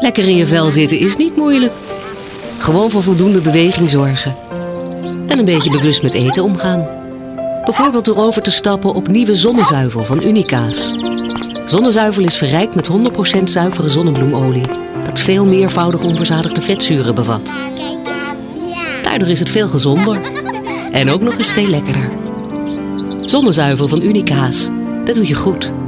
Lekker in je vel zitten is niet moeilijk. Gewoon voor voldoende beweging zorgen. En een beetje bewust met eten omgaan. Bijvoorbeeld door over te stappen op nieuwe zonnezuivel van Unicaas. Zonnezuivel is verrijkt met 100% zuivere zonnebloemolie. Dat veel meervoudig onverzadigde vetzuren bevat. Daardoor is het veel gezonder. En ook nog eens veel lekkerder. Zonnezuivel van Unicaas. Dat doet je goed.